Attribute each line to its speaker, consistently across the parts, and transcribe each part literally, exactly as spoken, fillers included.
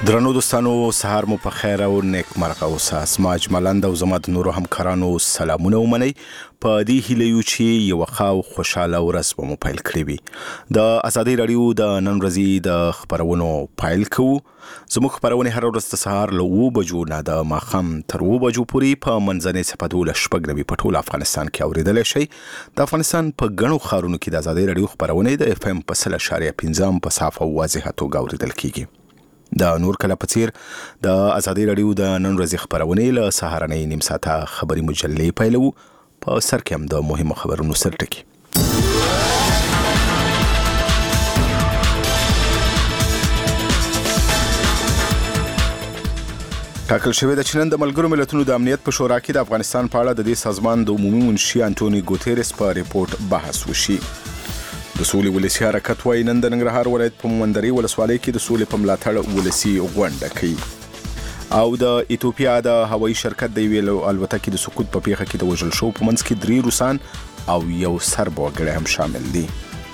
Speaker 1: درنو دوستانو سهار مو په خیر او نیک مرغه اوسه. اسما اجملند او زما د نورو همکارانو سلامونه ومنئ. په دې هیله یو چې یو ښه خوشاله ورځ به مو پیل کړې وي. د ازادي راډیو د نن ورځې د خبرونو پیل کوو. زموږ خبرونه هر ورځ د سهار له اوه بجو نه د ماښام تر اوه بجو پورې په منځنۍ څپه دولس شپږ نوي په ټول افغانستان کې اورېدلی شئ. د افغانستان په ګڼو ښارونو کې د ازادي راډیو خبرونه د اف ام په سل اشاریه پنځه په صاف او واضحه توګه اورېدل کیږي. د نور کله په څیر د ازادي راډیو د نن ورځې خبرونه له سهارنۍ نیم ساعته خبري مجلې پیلوو. په سر کې هم د مهمو خبرونو سرټکي. ټاکل شوې ده چې نن د ملګرو ملتونو د امنیت په شورا کې د افغانستان په اړه د دې سازمان د عمومي منشي انټوني ګوتيرس په ریپورت بحث وشي. د سولې ولسي حرکت وايي نن د ننګرهار ولایت په مومندرې ولسوالۍ کې د سولې په ملاتړ ولسي غونډه کوي. او د ایتوپیا د هوایي شرکت د یوې الوتکې د سقوط په پیښه کې د وژل شوو په منځ کې درې روسان او یو سرب وګړی هم شامل دي.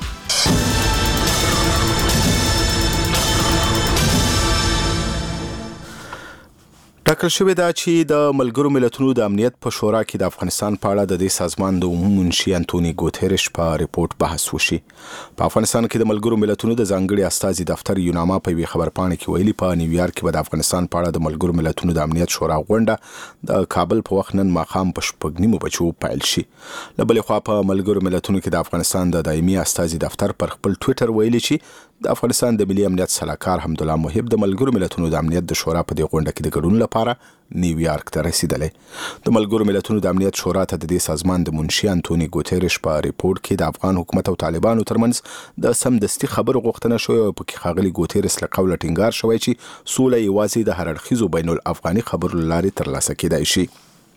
Speaker 1: ټاکل شوې ده چې د ملګرو ملتونو د امنیت په شورا کې د افغانستان په اړه د دې سازمان د عمومي منشي انټوني ګوتيرس په ریپورت بحث وشي. په افغانستان کې د ملګرو ملتونو د ځانګړي استازي دفتر یوناما په یوې خبرپاڼې کې ویلي په نیویارک کې به د افغانستان په اړه د ملګرو ملتونو د امنیت شورا غونډه د کابل په وخت نن ماښام په شپږ نیمو بجو پیل شي. له بلې خوا په ملګرو ملتونو کې د افغانستان د دایمي استازي دفتر پر خپل ټویټر ویلي چې د افغانستان د ملي امنیت سلاکار حمدالله محب د ملګرو ملتونو د امنیت د شورا په دې غونډه کې د ګډون لپاره نیویارک ته رسیدلی. د ملګرو ملتونو د امنیت شورا ته د دې سازمان د منشي انټوني ګوتيرس په ریپورت کې د افغان حکومت او طالبانو ترمنځ د سمدستي خبرو غوښتنه شوې او پکې ښاغلي ګوتيرس له قوله ټینګار شوی چې سوله یوازې د هر اړخیزو بین الافغاني خبرو له لارې ترلاسه کیدای شي.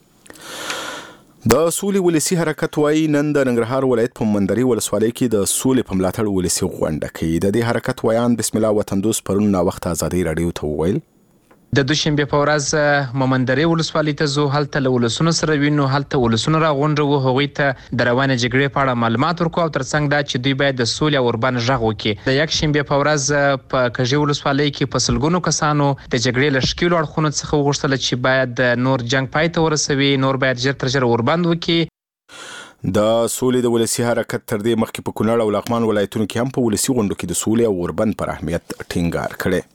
Speaker 1: د سولې ولسي حرکت وايي نن د ننګرهار ولایت په مومندرې ولسوالۍ کې د سولې په ملاتړ ولسي غونډه کوي. د دې حرکت ویان بسم الله وطندوس پرون ناوخته ازادي راډیو ته وویل
Speaker 2: د دوشنبه په ورځ مومندرې ولسوالۍ ته زو هلته له ولسونو سره وینو هلته ولسونو راغونډو هغوی ته د روانه جګړې په اړه معلومات ورکو او ترڅنګ دا چې دوی باید د سولې او اوربان غږ وکړي. د یک شنبه په ورځ په کژي ولسوالۍ کې په سلګونو کسانو د جګړې له ښکیلو اړخونو څخه وغوښتل چې باید نور جنگ پای ته ورسوي، نور باید ژر تر ژره اوربند وکړي.
Speaker 1: د سولې د ولسي حرکت تر دې مخکې په کونړ او لغمان ولایتونو کې هم په ولسي غونډو کې د سولې او اوربند پر اهمیت ټینګار کړی.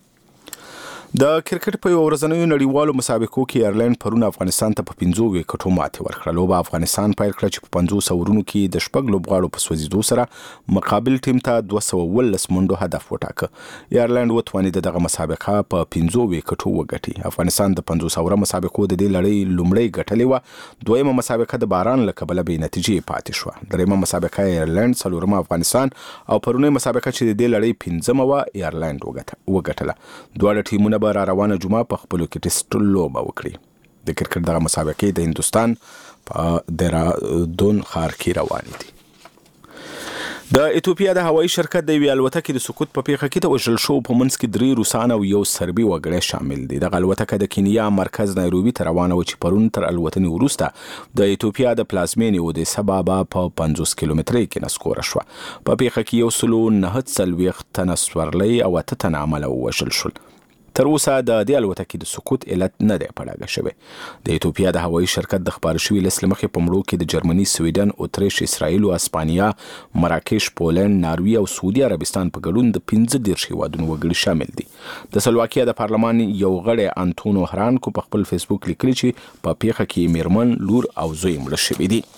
Speaker 1: د کرکټ په یو ورځنیو نړیوالو مسابقو کې ایرلند پرون افغانستان ته په پنځو وکټو ماتې ورکړه. لوبه افغانستان پیل کړه چې په پنځوس اورونو کې د شپږ لوبغاړو په سوځېدو سره مقابل ټیم ته دوه سوه اوولس منډو هدف وټاکه. ایرلند وتوانید دغه مسابقه په پنځو وکټو وګټي. افغانستان د پنځوس اوره مسابقو د دې لړۍ لومړۍ ګټلې وه. دویمه مسابقه د باران له کبله بې نتیجې پاتې شوه. دریمه مسابقه ایرلند، څلورمه افغانستان او پرونۍ مسابقه چې د دې لړۍ پنځمه وه ایرلند وګټله. دواړه ټیمونه به را روانه جمعه په خپلو کې ټیسټ لوبه وکړي. د کرکټ دغه مسابقې د هندوستان په دهرادون ښار کې روانې دي. د ایتوپیا د هوایي شرکت د یوې الوتکې د سقوط په پیښه کې د وژل شوو په منځ کې درې روسان او یو سربي وګړی شامل دي. دغه الوتکه د کینیا مرکز نایروبي ته روانه وه چې پرون تر الوتنې وروسته د ایتوپیا د پلازمینې اودیس ابابا په پنځوس کیلومترۍ کې نسکوره شوه. په پیښه کې یو سلو نهه څلوېښت تنه سورلۍ او اته تنه عمله ووژل شول. تر اوسه د دې الوتکې د سقوط علت نه دی په ډاګه شوی. د ایتوپیا د هوایي شرکت د خپاره شوي لیست له مخې په مړو کې د جرمني، سویډن، اتریش، اسرائیل، اسپانیا، مراکش، پولند، ناروې او سعودي عربستان په ګډون د پنځه دېرش هیوادونو وګړي شامل دي. د سلواکیا د پارلمان یو غړی انتونو هرانکو په خپل فیسبوک لیکلي چې په پیښه کې میرمن، لور او زوی مړه شوي دي.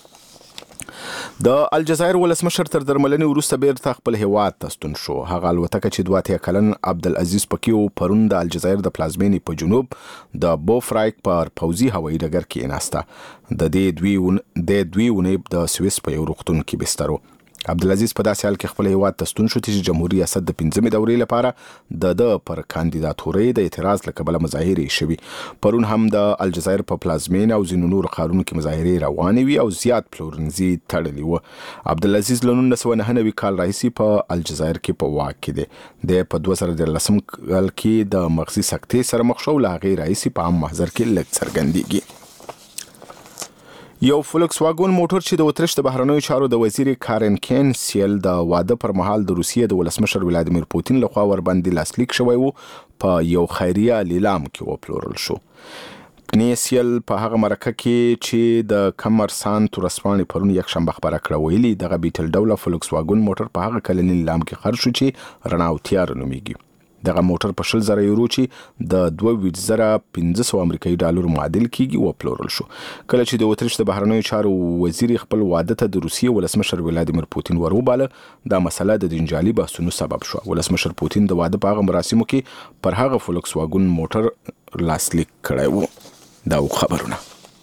Speaker 1: د الجزایر ولسمشر تر درملنې وروسته بیرته خپل هیواد ته ستون شو. هغه الوتکه چې دوه اتیا کلن عبدالعزیز پکې و پرون د الجزایر د پلازمینې په جنوب د بوفرایک پر پوځي هوایي ډګر کې ناسته. د دې دوی اونۍ د سویس په یو روغتون کې بستر و. عبدالعزیز په داسې حال کې خپل هیواد ته ستون شو چې جمهوریت ریاست د پنځمې دورې لپاره د ده پر کاندیداتورۍ د اعتراض له کبله مظاهرې شوي. پرون هم د الجزایر په پلازمینه او ځینو نورو ښارونو کې مظاهرې روانې وي او زیات پلورنځي تړلي وو. عبدالعزیز له نولس سوه نهه نوي کال راهیسې په الجزایر کې په واک کې دی. دی په دوه زره دیارلسم کال کې د مغزي سکتې سره مخ شو. له هغې راهیسې په عام محضر کې لږ څرګندېږي. یو فولکس واګن موټر چې د اتریش د بهرنیو چارو د وزیر کارن کین سیل د واده پر مهال د روسیې د ولسمشر ولادیمیر پوتین لخوا ورباندې لاسلیک شوی وو په یو خیریه لیلام کې وپلورل شو. کنیسیل په هغه مرکه کې چې د کمرسانت ورځپاڼې پرون یکشنبه خبره کړه ویلي دغه بیټل ډوله فولکس واګن موټر په هغه کلني لیلام کې خرڅ شو چې رڼا او تیار نومیږي. دغه موټر په شل زره یورو چې د دوه ویشت زره پنځه سوه امریکایي ډالر معادل کیږي وپلورل شو. کله چې د اتریش د بهرنیو چارو وزیر خپل واده ته د روسیې ولسمشر ولادیمیر پوتین وروباله دا مسله د جنجالي بحثونو سبب شو. ولسمشر پوتین د واده په هغه مراسمو کې پر هغه فولکس واګن موټر لاسلیک کړی و. دا خبرونه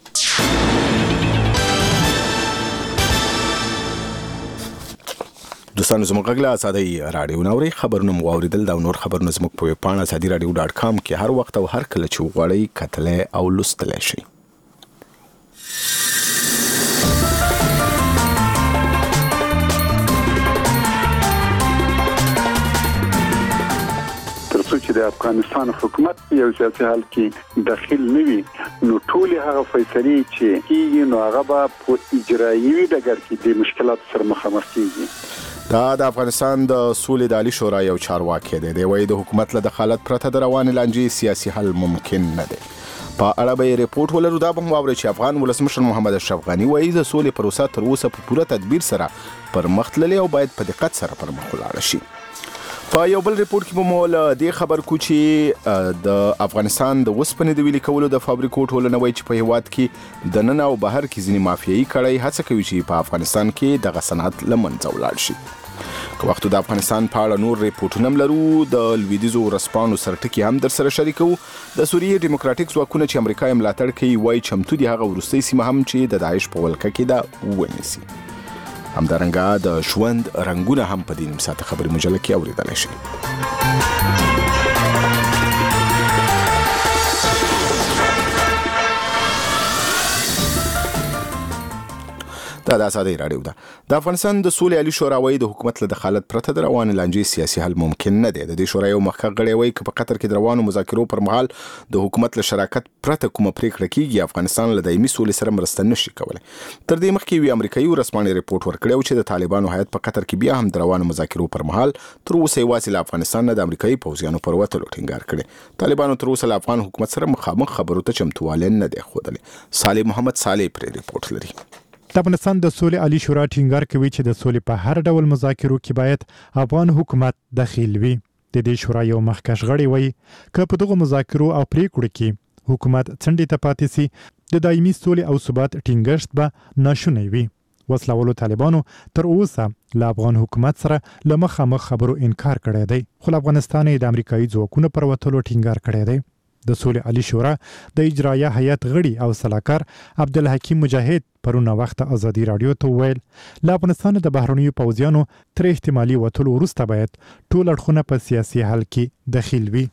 Speaker 1: دوستانو زموږ غږ له ازادۍ راډیو نوري خبرونه مو اوریدل دا نور خبرونه زموږ په ویب پاڼه ازادي راډیو ډاټ کام کې هر وخت او هر کله چې وغواړئ کتلای او لوستلای شئ.
Speaker 3: چې د افغانستان حکومت یو سیاسي حل کې داخل نه وي نو ټول هغه فیصلې چې کیږي نو هغه به په اجرایي ډګر کې د مشکلات سره مخامخ کیږي.
Speaker 1: دا د افغانستان د سولې د عالی شورا یو چارواکي دی. دی وايي د حکومت له دخالت پرته د روانې لانجې سیاسي حل ممکن نه دی. په اړه به ریپورت ولرو. دا به واوري چې افغان ولسمشر محمد اشرف غنی وايي د سولې پروسه تر اوسه په پوره تدبیر سره پر مخ تللې او باید په دقت سره پر مخ ولاړ شي. په یو بل ریپورت کې به مو له دې خبر کو چې د افغانستان د وسپنې د ویلي کولو د فابریکو ټولنه وایي چې په هیواد کې د نن او بهر کې ځینې مافیایي کړۍ هڅه کوي چې په افغانستان کې دغه صنعت له منځه ولاړ شي. که وختو د افغانستان په اړه نور ریپورټونه هم لرو. د لویدیځو ورځپاڼو سرټکي هم در سره شریکو. د سوریې ډیموکراتیک ځواکونه چې امریکا یې ملاتړ کوي وایي چمتو دي هغه وروستۍ سیمه هم چې د داعش په ولکه کې ده ونیسي. همدارنګه د ژوند رنګونه هم په دې نیم ساعته خبري مجله کې اوریدلی شئ. دا د ازادۍ راډیو ده. د افغانستان د سولې عالی شورا وايي د حکومت له دخالت پرته د روانې لانجې سیاسي حل ممکن نه دی. د دې شورا یو مخکښ غړی وايي که په قطر کې د روانو مذاکرو پر مهال د حکومت له شراکت پرته کومه پریکړه کیږي افغانستان له دایمي سولې سره مرسته نشي کولی. تر دې مخکې یوې امریکایي ورځپاڼې ریپورت ورکړی و چې د طالبانو هیات په قطر کې بیا هم د روانو مذاکرو پر مهال تر اوسه یوازې له افغانستان نه د امریکایي پوځیانو پر وتلو ټینګار کړی. طالبانو تر اوسه له افغان حکومت سره مخامخ خبرو ته چمتوالی نه دی ښودلی. صالح محمد صالح پرې ریپورت لري.
Speaker 4: د افغانستان د سولې عالی شورا ټینګار کوي چې د سولې په هر ډول مذاکرو کې باید افغان حکومت دخیل وي. د دې شورا یو مخکښ غړی وایي که په دغه مذاکرو او پریکړو کې حکومت څنډې ته پاتې سي د دایمي سولې او ثبات ټینګښت به ناشونی وي. وسلوالو طالبانو تر اوسه له افغان حکومت سره له مخامخ خبرو انکار کړی دی خو افغانستان یې د امریکایي ځواکونو پر وتلو ټینګار کړی دی. د سولې عالی شورا د اجرایه هیئت غړي او سلاکار عبدالحکیم مجاهد پرونه وخت ازادي رادیو ته ویل له افغانستان د بهرنیو پوځیانو تر احتمالي وتلو وروسته باید ټول اړخونه په سیاسي حل کې دخیل وي.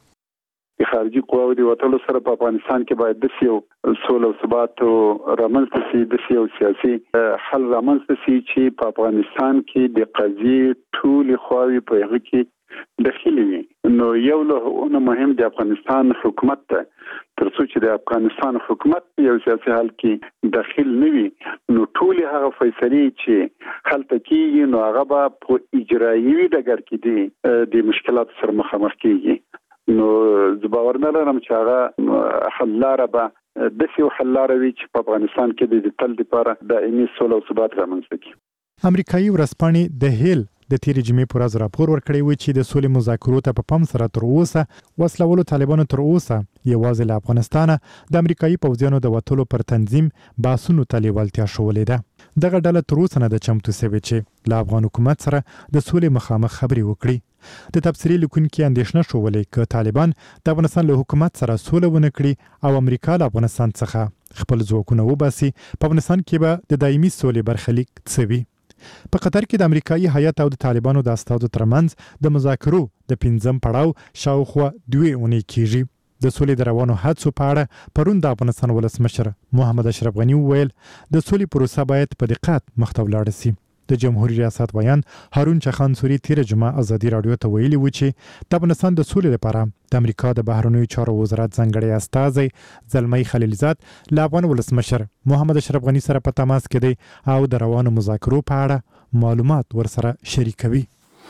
Speaker 3: خارجي قواو د وتلو سره په افغانستان کې باید د سیو سولې او ثبات رامنځته شي د سیو سیاسي حل رامنځته شي چې په افغانستان کې د قضیې ټول خواوې په هغه کې داخلي وي. نو یو له مهم د افغانستان حکومت ته تر څو چې د افغانستان حکومت یو سیاسي حل کې داخل نه وي نو ټول هغه فیصلې چې حل کیږي نو هغه به په اجرایي ډګر کې دي د مشکلات سره مخامخ کیږي. نو زه باور نه لرم چې هغه حل لاره به داسې حل لاره وي چې په افغانستان کې د تل لپاره دایمي سوله او ثبات رامنځته کړي.
Speaker 4: امریکایي ورځپاڼې د هیل د تیرې جمعې پر ورځ راپور ورکړی و چې د سولې مذاکرو ته په پام سره تر اوسه وسلوالو طالبانو تر اوسه یوازې له افغانستانه د امریکایي پوځیانو د وتلو پر تنظیم باسونو ته لیوالتیا ښولې ده. دغه ډله تر اوسه نه ده چمتو سوې چې له افغان حکومت سره د سولې مخامخ خبرې وکړي. د تبصرې لیکونکي اندېښنه ښولې که طالبان د افغانستان له حکومت سره سوله ونه کړي او امریکا له افغانستان څخه خپل ځواکونه وباسي په افغانستان کې به د دایمي سولې برخلیک څه وي. په قطر کې د امریکایي هیات او د طالبانو د استازو ترمنځ د مذاکرو د پنځم پړاو شاوخوا دوې اونۍ کیږي. د سولې د روانو هڅو په اړه پرون د افغانستان ولسمشر محمد اشرف غنی وویل د سولې پروسه باید په دقت مخته ولاړه شي. د جمهوریت ریاست ویان هارون چخان سوري تیر جمعه ازادي رادیو ته ویلي و چې د افغانستان د سولې لپاره د امریکا د بهرنیو چارو وزارت ځانګړی استازی زلمی خلیلزاد له افغان ولسمشر محمد اشرف غني سره په تماس کې دی او د روانو مذاکرو په اړه معلومات ورسره شریکوي.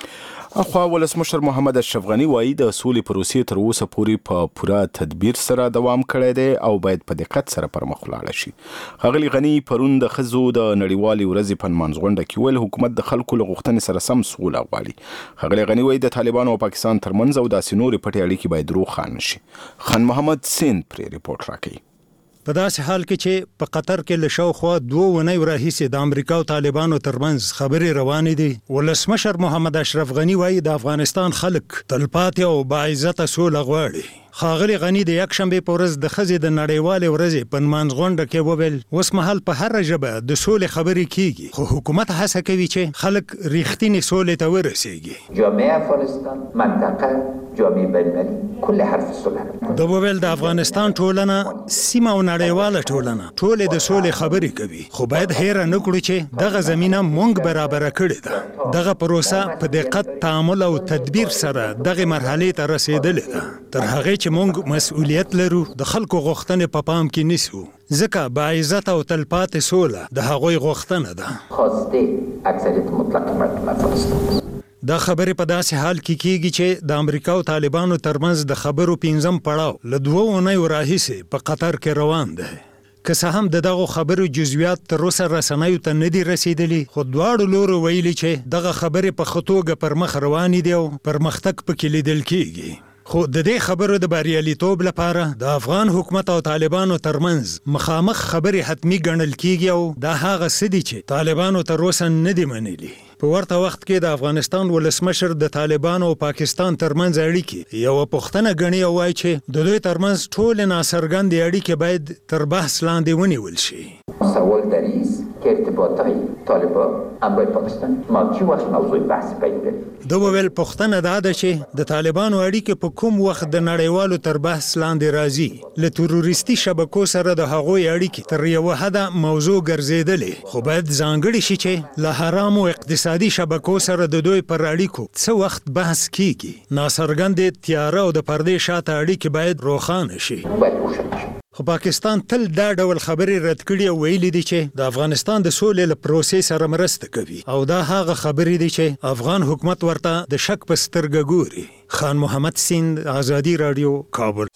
Speaker 1: اخوا ولسمشر محمد اشرف غني وایي د سولې پروسې تر اوسه پورې په پوره تدبیر سره دوام کړی دی او باید په دقت سره پر مخ ولاړ شي. ښاغلي غني پرون د ښځو د نړیوالې ورځې په نمانځ غونډه کې ویل حکومت د خلکو له غوښتنې سره سم سوله غواړي. ښاغلي غني وایي د طالبانو او پاکستان ترمنځ او داسې نورې پټې اړیکې باید روښانه شي. خان محمد سین پرې ریپورت راکوي.
Speaker 5: په داسې حال کې چې په قطر کې له شاوخوا دوه اونۍ راهیسې د امریکا او طالبانو ترمنځ خبرې روانې دي، ولسمشر محمد اشرف غني وایي د افغانستان خلک تلپاتې او باعزته سوله غواړي. ښاغلي غني د یکشنبې په ورځ د ښځې د نړیوالې ورځې په نمانځ غونډه کې وویل اوس مهال په هره ژبه د سولې خبرې کیږي، خو حکومت هڅه کوي چې خلک ریښتینې سولې ته ورسیږي.
Speaker 6: جامعه افغانستان منطقه جامعه بین‌المللي کل حرف صلح
Speaker 5: د وویل د افغانستان ټولنه سیمه او نړیواله ټولنه ټولې د سولې خبرې کوي، خو باید هېره نه کړو چې دغه زمینه مونږ برابره کړې ده. دغه پروسه په دقت، تعامل او تدبیر سره دغه مرحلې ته رسیدلې ده. تر هغې چې مونږ مسؤلیت لرو د خلکو غوښتنې په پام کې نیسو، ځکه باعزته او تلپاتې سوله د هغوی غوښتنه ده.
Speaker 6: خواسته اکثریت مطلق مردم افغانستان.
Speaker 5: دا خبرې په داسې حال کې کیږي چې د امریکا او طالبانو ترمنځ د خبرو پنځم پړاو له دوه اونیو راهیسې په قطر کې روان دی. که څه هم د دغو خبرو جزئیات تر اوسه رسنیو ته نه دي رسیدلي، خو دواړو لورو ویلي چې دغه خبرې په ښه توګه پر مخ روانې دي او پرمختګ پکې لیدل کیږي. خو د دې خبرو د بریالیتوب لپاره د افغان حکومت او طالبانو ترمنځ مخامخ خبرې حتمی ګڼل کیږي او دا هغه څه دي چې طالبانو تر اوسه نه دي منلي. په ورته وخت کې د افغانستان ولسمشر د طالبانو او پاکستان ترمنځ اړیکې یوه پوښتنه ګڼي او وایي چې د دوی ترمنځ ټولې ناڅرګندې اړیکې باید تر بحث لاندې ونیول شي.
Speaker 6: سوال در این است که ارتباطهای طالبان همراه پاکستان ما چی وقت موضوع بحث پیدا
Speaker 5: د وویل پوښتنه دا ده چې د طالبانو اړیکې په کوم وخت د نړیوالو تر بحث لاندې راځي. له تروریستي شبکو سره د هغوی اړیکې تر یوه حده موضوع ګرځېدلې، خو باید ځانګړي شي چې له حرامو اقتصادي شبکو سره د دوی پر اړیکو څه وخت بحث کیږي. ناڅرګندې تیاره او د پردې شاته اړیکې باید روښانه شي.
Speaker 6: باید روښانه شي.
Speaker 5: خو پاکستان تل دا ډول خبرې رد کړي او ویلي دي چې د افغانستان د سولې له پروسې سره مرسته کوي او دا هغه خبرې دي چې افغان حکومت ورته د شک په سترګه ګوري. خان محمد سیند، آزادي رادیو، کابل.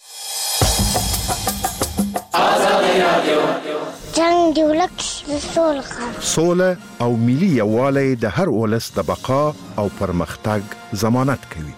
Speaker 7: جنگ دی ولک د سولې
Speaker 8: سوله او ملي یووالی د هر ولس د بقا او پرمختګ ضمانت کوي.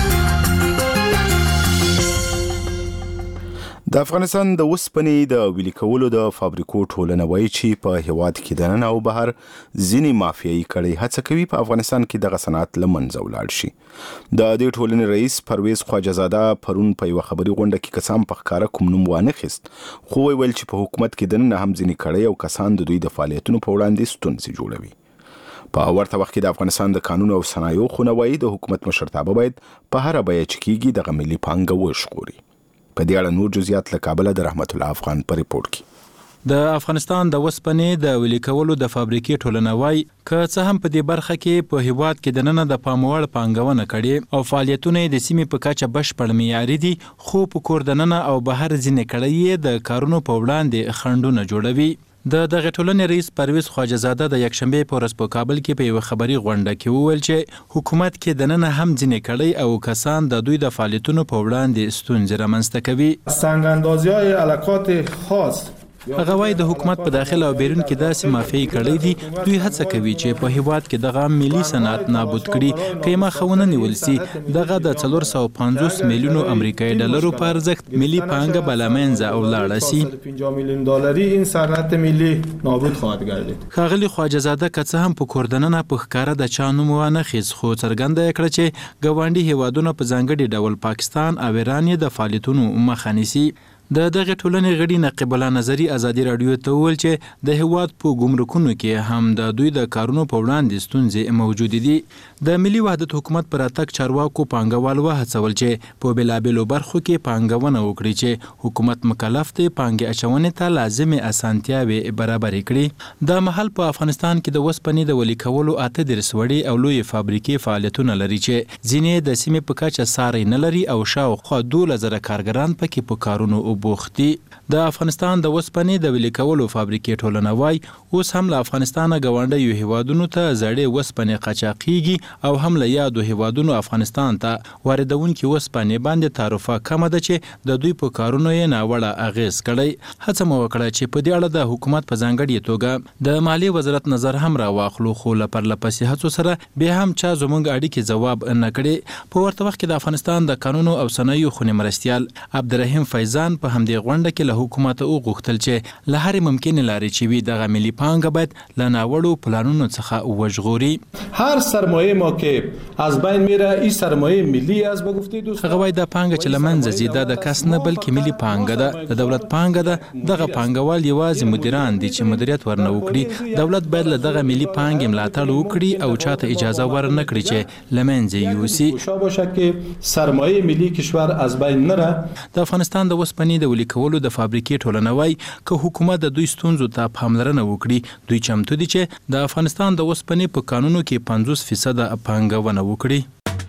Speaker 1: د افغانستان د وسپنې د ویلي کولو د فابریکو ټولنه وایي چې په هیواد کې دننه او بهر ځینې مافیایي کړۍ هڅه کوي په افغانستان کې دغه صنعت له منځه ولاړ شي. د دې ټولنې رئیس پرویز خواجهزاده پرون په یوه خبري غونډه کې کسان په ښکاره کوم نوم وانخیست، خو ویل چې په حکومت کې دننه هم ځینې کړۍ او کسان د دوی د فعالیتونو په وړاندې ستونزې جوړوي. په ورته وخت کې د افغانستان د قانون او صنایعو خونه وایي د حکومت مشرتابه باید په هره بیه چې کیږي دغه ملي پانګه وژغوري. په دې اړه نور جزئیات له کابل د رحمت الله افغان په ریپورت کې.
Speaker 9: د افغانستان د وسپنې د ویلي کولو د فابریکې ټولنه وایي که څه هم په دې برخه کې په هیواد کې دننه د پاموړ پانګونه کړي او فعالیتونه د سیمې په کچه بشپړ معیاري دي، خو په کور دننه او بهر ځینې کړۍ د کارونو په وړاندې خنډونه جوړوي. د دغه ټولنې رئیس پرویز خواجهزاده د یکشنبې په ورځ په کابل کې په یوه خبري غونډه کې وویل چې حکومت کې دننه هم ځینې کړۍ او کسان د دوی د فعالیتونو په وړاندې ستونزې رامنځته کوي.
Speaker 10: سنگ‌اندازی‌های علاقات خاص
Speaker 9: هغه وایي د حکومت په داخل او بیرون کې داسې مافیایي کړۍ دي، دوی هڅه کوي چې په هیواد کې دغه ملي صنعت نابود کړي. که یې مخه ونه نیول سي دغه د څلور سوه پنځوس میلیونو امریکایي ډالرو په ارزښت ملي پانګه به له منځه ولاړه سي.
Speaker 10: پنځه میلیون دلاری این صنعت ملی نابود خواهد گردید.
Speaker 9: ښاغلي خواجهزاده که څه هم په کور دننه په ښکاره د چا نوم وانخیست، خو څرګنده یې کړه چې ګاونډي هیوادونه په ځانګړي ډول پاکستان او ایران یې د فعالیتونو مخه نیسي. د دغه ټولنې غړي نقیب الله نظری ازادي رادیو ته وویل چې د هیواد په ګمرکونو کې هم د دوی د کارونو په وړاندې ستونزې موجود دي. د ملي وحدت حکومت پر اتک چارواکو پانګوال وهڅول چې په بېلابېلو برخو کې پانګونه وکړي چې حکومت مکلف دی پانګې اچونې ته لازمې اسانتیاوې برابرې کړي. د محل په افغانستان کې د وسپنې د ولي کولو اته دېرش وړې او لویې فابریکې فعالیتونه لري چې ځینې د سیمې په کچه ساری نه لري او شاوخوا دولس زره کارګران پکې په کارونو بوخت دي. د افغانستان د وسپنې د ویلې کولو فابریکې ټولنه وایي اوس هم له افغانستانه ګاونډیو هیوادونو ته زړې وسپنې قاچاقېږي او هم له یادو هیوادونو افغانستان ته واردونکي وسپنې باندې تعرفه کمه ده چې د دوی په کارونو یې ناوړه اغېز کړی. هڅه مو وکړه چې په دې اړه د حکومت په ځانګړې توګه د مالیې وزارت نظر هم راواخلو، خو له پرلپسې هڅو سره بیا هم چا زموږ اړیکې ځواب نه کړي. په ورته وخت کې د افغانستان د قانونو او صنایعو خونې مرستیال عبدالرحیم فیضان په همدې غونډه کې له حکومت وغوښتل چې له هرې ممکنې لارې چې وي دغه ملي پانګه باید له ناوړو پلانونو څخه وژغوري.
Speaker 10: هر سرمایه ما که از بین میره این سرمایه ملی است به گفته دوست.
Speaker 9: هغه وایي دا پانګه چې له منځه ځي دا د کس نه بلکې ملي پانګه ده، د دولت پانګه ده. دغه پانګوال یوازې مدیران دي چې مدیریت ورنه وکړي. دولت باید له دغه ملي پانګې ملاتړ وکړي او چاته اجازه ورنه کړي چې له منځه یوسي.
Speaker 10: باشه که سرمایه ملی کشور از بین نره.
Speaker 9: د افغانستان د وسپنې د ولي کولو د فابریکې ټولنه وایي که حکومت د دوی ستونزو ته پاملرنه وکړي دوی چمتو دي چې د افغانستان د وسپنې په قانونو کې پنځوس فیصد پانګونه وکړي.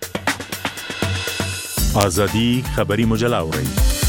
Speaker 11: ازادي خبري مجله اورئ.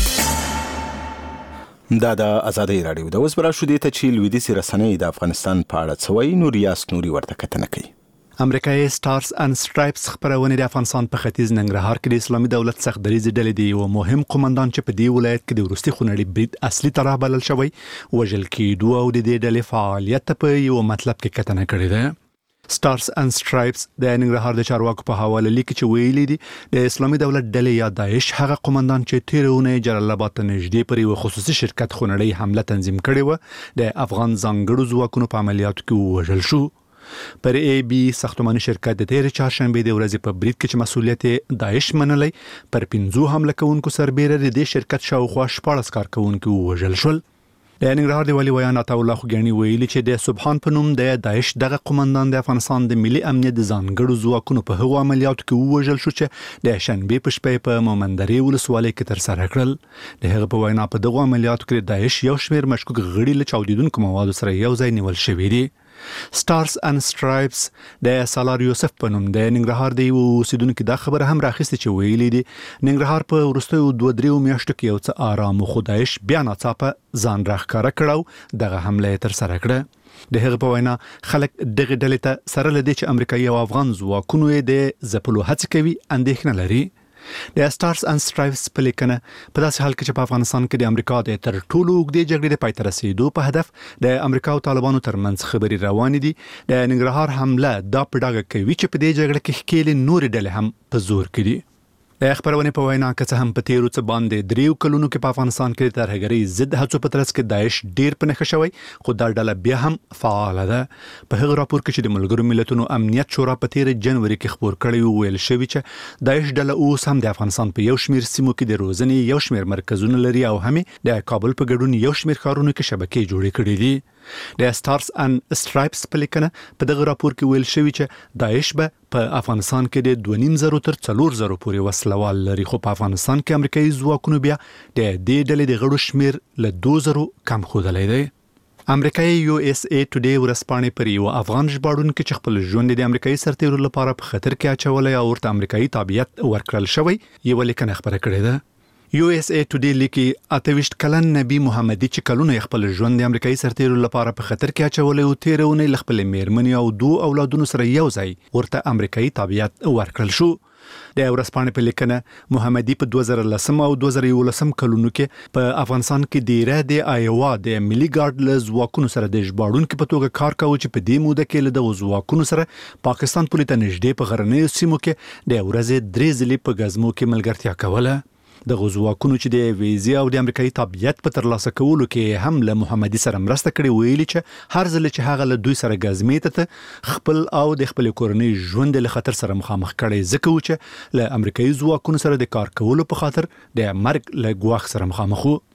Speaker 1: دا د ازادي رادیو د اوس برا شو دي ته چې لویدیځ رسنۍ د افغانستان په اړه څه وایي. نو ریاض نوري ورته کتنه کوي.
Speaker 12: امریکایي سټارز اند سټرایپس خبرونه د افغانستان په ختیځ ننګرهار کې د اسلامي دولت څخه دریځ ډلې دی او مهم قومندان چې په دې ولایت کې د وروستي خونړي برید اصلي طرح بلل شوی وژل کېدو او د دې ډلې فعالیت په یو مطلب کې کتنه کړې ده. سټارز اند سټرایپس د ننګرهار د چارواکو په حواله لیکي چې ویلي دي د اسلامي دولت ډلې یا داعش هغه قومندان چې تیرونه جلال آباد ته نږدې پر یو خصوصي شرکت خونړي حمله تنظیم کړې و د افغان ځانګړو ځواکونو په عملیاتو کې وژل شو. پر ای بی ساختماني شرکت د تیر چهارشنبه د ورځې په برید کې چې مسؤلیت داعش منلای پر پنځو حمله کوونکو سربېره د دې شرکت شاوخوا شپږ کارکونکو وژل شول. د ننګرهار د والي ویان عطا الله خوګانی ویلي چې د سبحان په نوم د داعش دغه قومندان د افغانستان د ملي امنیت د ځانګړو ځواکونو په هغو عملیاتو کې وژل شو چې د شنبه په شپه په مومندرې ولسوالۍ کې تر سره کړل. د هغه په وینا په دغه عملیاتو کې داعش یو شمېر مشکوک غړي له چاودیدونکو موادو سره یو ځای نیول شوي دي. سټارز اند سټرایپس د سالار یوسف په نوم د ننګرهار د یو اوسیدونکو دا خبره هم راخسته چې ویلي دي ننګرهار په وروستیو دوه دریو میاشتو کې یو څه آرام خو داعش بیا ناڅاپه ځان راښکاره کړو دغه حمله تر سره کړه. د هغه په وینا خلک دغه ډلې ته سره لدی چې امریکایي او افغان ځواکونو د ځپلو هڅه کوي اندېښنه لري. د سټارز اند سټرایپس په لیکنه په داسې حال کې چې په افغانستان کې د امریکا د تر ټولو اوږدې جګړې د پای ته رسیدو په هدف د امریکا او طالبانو ترمنځ خبرې روانې دي، د ننګرهار حمله دا په ډاګه کوي چې په دې جګړه کې ښکېلې نورې ډلې هم په زور کې دي. د خبرونه په وینا کې څه هم په تیرو څه باندې دریو کلونو کې په افغانستان کې ترهګرۍ ضد هڅو په ترڅ کې داعش ډیر په نښه شوی خو دا ډله بیا هم فعال ده. په هغه راپور کې چې د ملګرو ملتونو امنیت شورا په تیر جنوري کې خبر کړی ویل شوی چې داعش ډله اوس هم د افغانستان په یو شمېر سیمو کې د روزنې یو شمېر مرکزونه لري او هم د کابل په ګډون یو شمېر ښارونو کې شبکې جوړې کړې دي. د سټارز اند سټرایپس په لیکنه په دغه راپور کې ویل شوی چې داعش به په افغانستان کې د دوه نیم زرو تر څلور زرو پورې وسلوال لري خو په افغانستان کې امریکایي ځواکونو بیا د دې ډلې د غړو شمیر له دوه زرو کم ښودلی دی. امریکایي یو اس ای ټوډے ورځپاڼې پر یو افغان ژباړونکي چې خپل ژوند د امریکایي سرتیرو لپاره په خطر کې اچولی او ورته امریکایي تابعیت ورکړل شوی یوه لیکنه خپره کړې ده. یو اس ای ټوډے لیکي اته ویشت کلن نبی محمدي چې کلونه خپل ژوند د امریکایي سرتیرو لپاره په خطر کې اچولی او تیرونه ل خپل میرمنې او دوه اولادونو سره یو ځای ورته امریکایي تابعیت ورکړل شو. د ورځپاڼې په لیکنه محمدي په دوه زره لسم او دوه زره یولسم کلونو کې په افغانستان کې ډیره د آیوا د ملي ګارد له ځواکونو سره د ژباړونکو په توګه کار کاوه چې په دې موده کې له دغو ځواکونو سره پاکستان پولې ته نږدې په غرنیو سیمو کې د ورځې درې ځلې په غزمو کې ملګرتیا کوله. د غزواکونو چې د ویزې او د امریکایي تابعیت په ترلاسه کولو کې هم له محمدي سره مرسته کړې ویلي چې هر ځل چې هغه له دوی سره غزمې ته خپل او د خپل کورنۍ ژوند له خطر سره مخامخ کړي ځکه و چې له امریکایي ځواکونو سره د کار کولو په خاطر د مرګ له ګواښ سره مخامخ وو.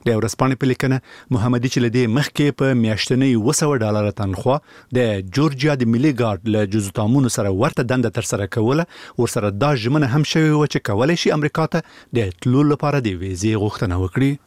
Speaker 12: د ورسپانې په لیکنه محمدي چې لدی مخکې په میاشتنی وسو ډالر تنخواه د جورجیا د ملي ګارد له جزوتامونو سره ورته دنده تر سره کوله ورسره دا ژمنه هم شوی و چې کولای شي امریکا ته د تلو لپاره د ویزې غوښتنه وکړي.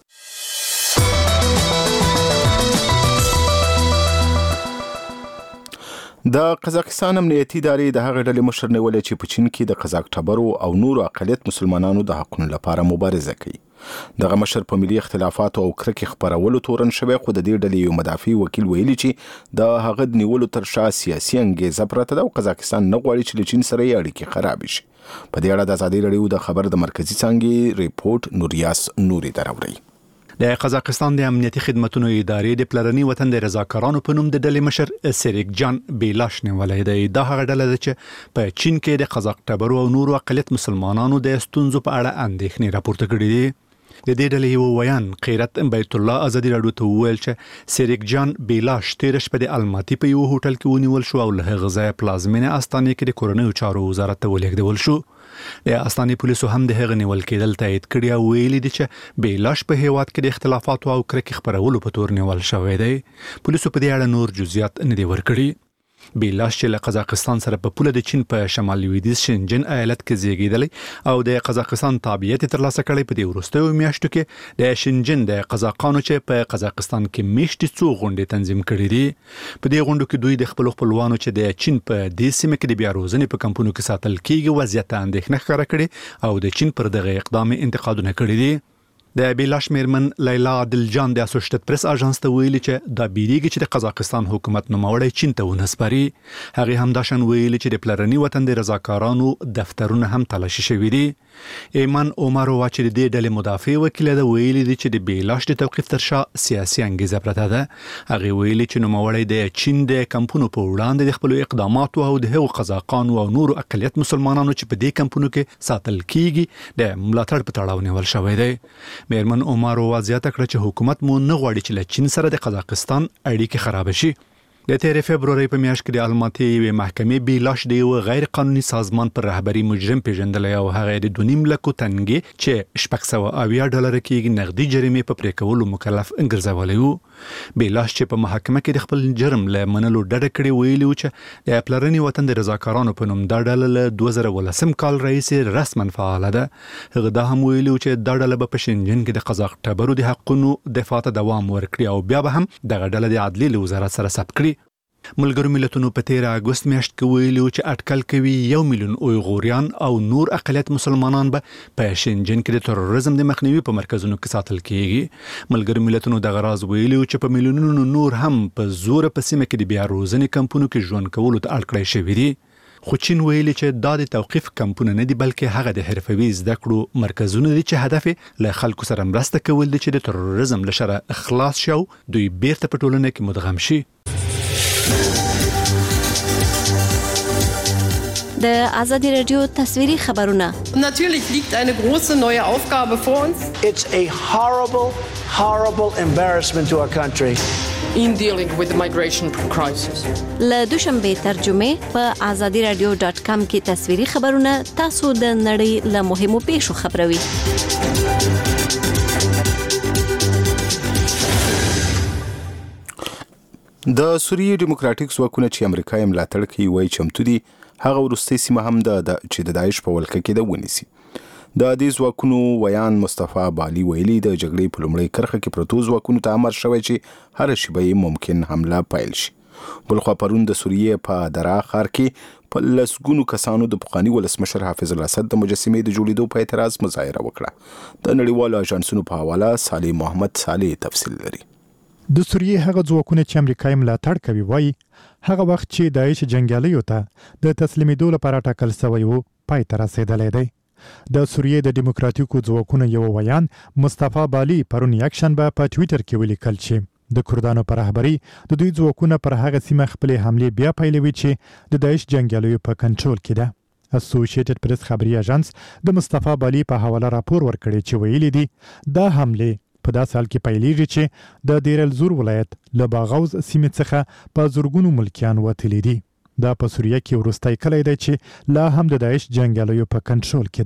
Speaker 1: د قزاقستان امنیتي ادارې د هغه ډلې مشر نیولې چې په چین کې د قزاق ټبرو او نورو اقلیت مسلمانانو د حقونو لپاره مبارزه کوي. دغه مشر په ملي اختلافاتو او کرکې خپرولو تورن شوی، خو د دې ډلې یو مدافع وکیل ویلي چې د هغه د نیولو تر شا سیاسي انګیزه پرته ده او قزاقستان نه غواړي چې له چین سره یې اړیکې خراب شي. په دې اړه د ازادي راډیو د خبر د مرکزی څانګې ریپورت نوریاس نوري دراوړي.
Speaker 12: د قزاقستان د امنیتي خدماتو ادارې د پلرني وطن د رضاکارانو په نوم د ډلې مشر سریک جان بیلاش نیولې دی. دا هغه ډله ده چې په چین کې د قزاق ټبرو او نورو اقلیت مسلمانانو د ستونزو په اړه اندېښنې راپورته کړې دي. د دې ډلې یو ویان خیرت بیت الله ازادي راډیو ته وویل چې سریک جان بیلاش تیر شپه د الماتی په یو هوټل کې ونیول شو او له هغه ځایه پلازمینه استانې کې د کورنیو چارو وزارت ته ولېږدول شو. د استانې پولیسو هم د هغه نیول کېدل تایید کړی او ویلي دي چې بیلاش په هیواد کې د اختلافاتو او کرکې خپرولو په تور نیول شوی دی. پولیسو په دې اړه نور جزئیات نه دي ورکړي. بیلاش چې له قزاقستان سره په پوله د چین په شمال لویدیځ شنجن ایالت کې زیږیدلی او د قزاقستان تابعیت ترلاسه کړی. په دې وروستیو میاشتو کې د شنجن د قزاقانو چې په قزاقستان کې میشتې څو غونډې تنظیم کړي دي. په دې غونډو کې دوی د خپل خپلوانو چې د چین په دې سیمه کې د بیا روزنې په کمپونو کې ساتل کیږي وضعیت اندېښنه ښکاره کړي او د چین پر دغه اقدام انتقادونه کړي دي. د بیلاش میرمن لیلا عادلجان د اسوسییټډ پریس اژانس ته ویلي چې دا بیریږي چې د قزاقستان حکومت نوموړی چین ته ونسپاري. هغه هم دا شان ویلي چې د پلرني وطن د رضاکارانو دفترونه هم تلاشي شوي دي. ایمان عمروا چې د دې ډلې مدافع وکیل ده ویلي دي چې د بیلاش د توقیف تر شا سیاسي انګیزه پرته ده. هغه ویلي چې نوموړی د چین د کمپونو په وړاندې د خپل اقداماتو او د هغو قزاقانو او نورو اقلیت مسلمانانو چې په دې کمپونو کې ساتل کیږي د ملاتړ په تړاو نیول شوی دی. میرمن عمروا زیاته کړه چې حکومت مو نه غواړي چې له چین سره د قزاقستان اړیکې خراب شي. د تیر فبروري په میاشت کې د الماتی یوې محکمې بیلاش د یو غیر قانوني سازمان پر رهبری مجرم پیژندلی او هغه د دوه نیم لکو تنګې چې شپږ سوه اویا ډالر کېږي نغدي جریمې په پرې کولو مکلف ګرځولی و. بیلاش چې په محکمه کې د خپل جرم له منلو ډډه کړې ویلي و چې د پلرني وطن د رضاکارانو په نوم دا ډله له دوه زره ولسم کال راهیسې رسما فعاله ده. هغه دا هم ویلي و چې دا ډله به په شنجن کې د قزاق ټبرو د حقونو دفاع ته دوام ورکړي او بیا به هم دغه ډله د عدلیې له وزارت سره ثبت کړي. ملګرو ملتونو په تیر اګوست میاشت کې ویلي چې اټکل کوي یو میلیون اویغوریان او نور اقلیت مسلمانان به په شنجن کې د تروریزم د مخنیوي په مرکزونو کې ساتل کیږي. ملګرو ملتونو دغه راز ویلي چې په میلیونونو نور هم په زور په سیمه کې د بیا روزنې کمپونو کې ژوند کولو ته اړ کړی شوي دي. خو چین ویلي چې دا د توقیف کمپونه نه دي بلکې هغه د حرفوي زده کړو مرکزونه دي چې هدف له خلکو سره مرسته کول دي چې د تروریزم له شره خلاص شي او دوی بیرته په ټولنه کې مدغم شي.
Speaker 13: د آزادی رادیو تصویری خبرونه.
Speaker 14: Natürlich liegt eine große neue Aufgabe vor uns.
Speaker 15: It's a horrible, horrible embarrassment to our country.
Speaker 14: In dealing with the migration crisis.
Speaker 13: له دوشنبه ترجمه په آزادی رادیو ډاټ کام کې تصویری خبرونه تاسو د نړۍ له مهمو پیښو خبروي.
Speaker 1: د سوریې ډیموکراتیک ځواکونه چې امریکا یې ملاتړ کوي وایي چمتو دي هغه وروستۍ سیمه هم د چې د داعش په ولکه کې ده ونیسي. د دې ځواکونو ویان مصطفی بالي ویلي د جګړې په لومړۍ کرښه کې پرتو ځواکونو ته امر شوی چې هر شی به ممکن حمله پیل شي. بلخوا پرون د سوریې په درا ښار کې په لسګونو کسانو د پخواني ولسمشر حافظ الاسد د مجسمې د جوړېدو په اعتراض مظاهره وکړه. د نړیوالو اژانسونو په حواله صالح محمد صالح تفصیل لري.
Speaker 4: د سوریې هغه ځواکونه چې امریکا یې ملاتړ کوي وایي هغه وخت چې داعش جنګیالیو ته د تسلیمېدو لپاره ټاکل شوی و پای ته رسېدلی دی. د سوریې د ډیموکراتیکو ځواکونو یو ویان مصطفی بالي پرون یکشنبه په ټویټر کې ولیکل چې د کردانو په رهبري د دوی ځواکونه پر هغه سیمه خپلې حملې بیا پیلوي چې د داعش جنګیالیو په کنټرول کې ده. اسوسییټډ پریس خبري اژانس د مصطفی بالي په حواله راپور ورکړی چې ویلي دي دا حمله په داسې حال کې پیلېږي چې د دیر الزور ولایت له باغوز سیمې څخه په زرګونو ملکیان وتلي دي. دا په سوریه کې وروستی کلی دی چې لا هم د داعش جنګیالیو په کنټرول کې دی.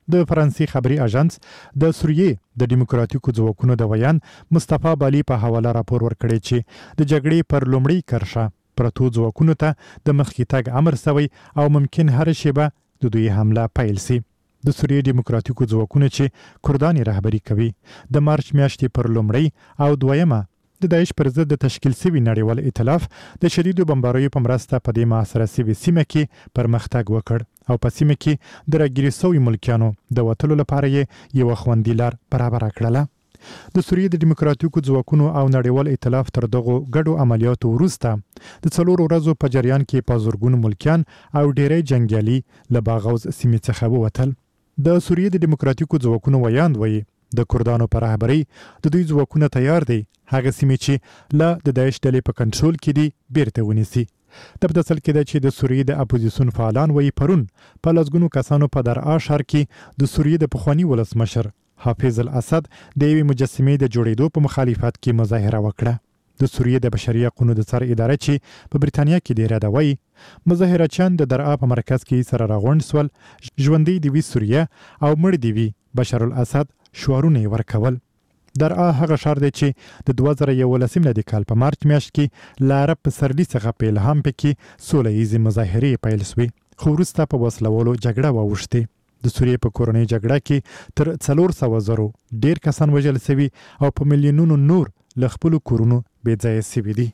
Speaker 4: د فرانسې خبري اژانس د سوریې د دیموکراتیکو ځواکونو د ویان مصطفی بالی په حواله راپور ورکړی چې د جګړې پر لومړۍ کرښه پرتو ځواکونو ته د مخکې تګ امر شوی او ممکن هر شیبه د دوی حمله پیل شي. د سوریې دیموکراتیکو ځواکونو چې کردان رهبري کوي د مارچ میاشتې پر لومړۍ او دویمه د داعش پر ضد د تشکیل شوي نړیوال ائتلاف د شدیدو بمباریو په مرسته په دې محاصره شوې سیمه کې پرمختګ وکړ او په سیمه کې د راګیري شوي ملکیانو د وتلو لپاره یې یوه خوندي لار برابره کړله. د سوریې د دیموکراتیکو ځواکونو او نړیوال ائتلاف تر دغو ګډو عملیاتو وروسته د څلورو ورځو په جریان کې په زرګونو ملکیان او ډیری جنګیالي له باغوز سیمې څخه ووتل. د سوریې د دیموکراتیکو ځواکونو ویاند وایي د کردانو په رهبرۍ د دوی ځواکونه تیار دی هغه سیمې چې له د داعش ډلې په کنټرول کې دي بیرته ونیسي. د په اصل کې ده چې د سوریې د اپوزیسیون فعالان وایي پرون په لسګونو کسانو په درعا ښار کې د سوریې د پخواني ولسمشر حافظ الاسد د یوې مجسمې د جوړېدو په مخالفت کې مظاهره وکړه. د سوریې د بشري حقوقو د څار اداره چې په بریتانیا کې ډیره ده وایي مظاهرچیان د درعا په مرکز کې سره راغونډ سول، ژوندۍ دې وي سوریه او مړ دې وي بشار الاسد شعارونه ورکول. درعا هغه ښار دی چې د دوه زره یولسم میلادي کال په مارچ میاشت کې له عرب پسرلي څخه په الهام پکې سوله ییزې مظاهرې پیل سوې خو وروسته په وسلوالو جګړه واوښتې. د سوریې په کورنۍ جګړه کې تر څلور سوه زرو ډیر کسان وژل شوي او په میلیونونو نور له خپلو کورونو بې ځایه شوي دي.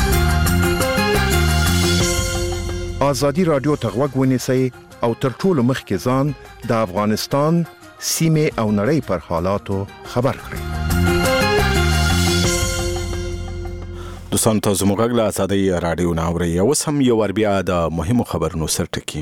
Speaker 8: ازادي راډیو ته غوږ ونیسئ او تر ټولو مخکې ځان د افغانستان سیمې او نړۍ پر حالاتو خبر کړئ.
Speaker 1: دوستانو ته زموږ غږ له ازادۍ راډیو نه اورئ. اوس هم یو ور بیا د مهمو خبرونو سرټکي.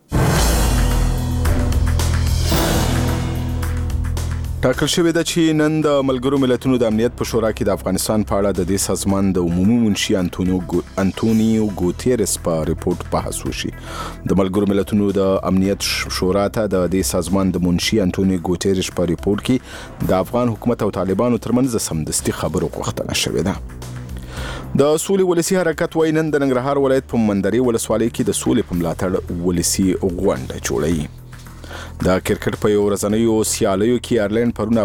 Speaker 1: ټاکل شوې ده چې نن د ملګرو ملتونو د امنیت په شورا کې د افغانستان په اړه د دې سازمان د عمومي منشي انټونیو ګوتیرس په ریپورت بحث وشي. د ملګرو ملتونو د امنیت شورا ته د دې سازمان د منشي انټونیو ګوتیرس په ریپورت کې د افغان حکومت او طالبانو ترمنځ سمدستي خبرو غوښتنه شوې ده. د سولې ولسی حرکت وایي نن د ننګرهار ولایت په مندرې ولسوالۍ کې د سولې په ملاتړ ولسی غونډه جوړوي. د کرکټ په یو ورځنیو سیالیو کې ایرلند پرونه